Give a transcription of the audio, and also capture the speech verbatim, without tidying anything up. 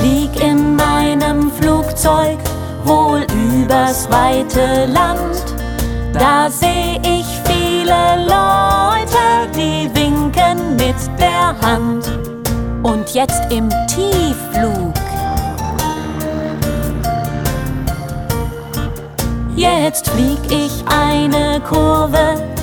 flieg in meinem Flugzeug wohl übers weite Land. Da seh ich viele Leute, die winken mit der Hand. Und jetzt im Tiefflug. Jetzt flieg ich eine Kurve